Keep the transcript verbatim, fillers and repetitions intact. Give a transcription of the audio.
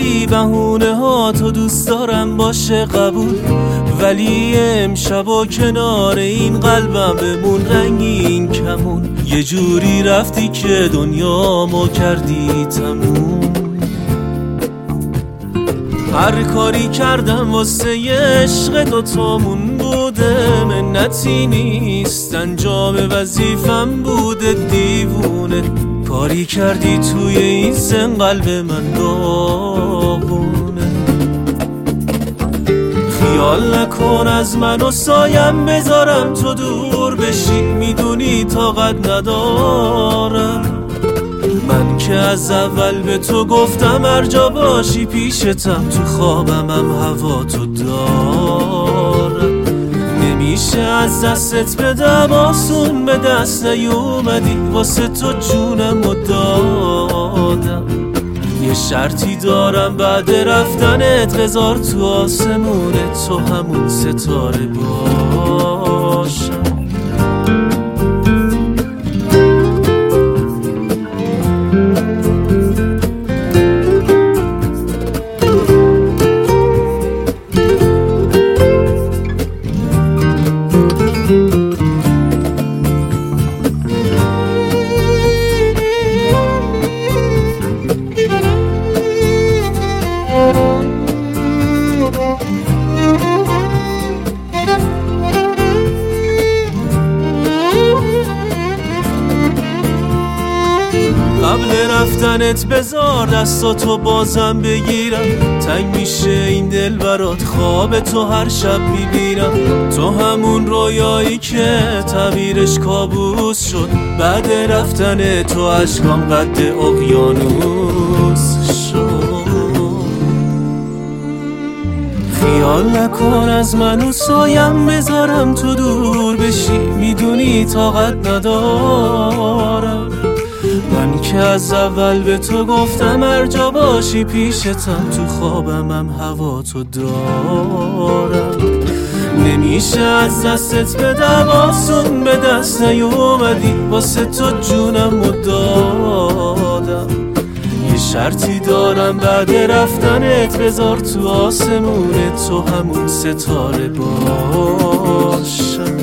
گفتی بهونه ها تو دوست دارم باشه قبول، ولی امشبا کنار این قلبم بمون رنگین کمون. یه جوری رفتی که دنیا ما کردی تموم. هر کاری کردم واسه یه عشق دوتامون بوده، منتی نیست انجام وظیفم بوده دیوونه. کاری کردی توی این سن قلب من داغونه. خیال نکن از من و سایم بذارم تو دور بشی، میدونی طاقت ندارم. من که از اول به تو گفتم هر جا باشی پیشتم، تو خوابم هم هوا تو دارم. نمیشه از دستت بدم آسون به دست نیومدی، واسه تو جونم رو دادم. یه شرطی دارم بعد رفتنت بذار تو آسمونت تو همون ستاره باشم. قبل رفتنت بذار دستاتو بازم بگیرم، تنگ میشه این دل برات خواب تو هر شب میبینم. تو همون رویایی که تعبیرش کابوس شد، بعد رفتن تو عشقام قد اقیانوس شد. خیال نکن از من و سایم بذارم تو دور بشی، میدونی طاقت ندارم. من که از اول به تو گفتم هر جا باشی پیشتم، تو خوابم هم هوا تو دارم. نمیشه از دستت بدم آسون به دست نیومدی، واسه تو جونم رو دادم. یه شرطی دارم بعد رفتنت بذار تو آسمونت تو همون ستاره باشم.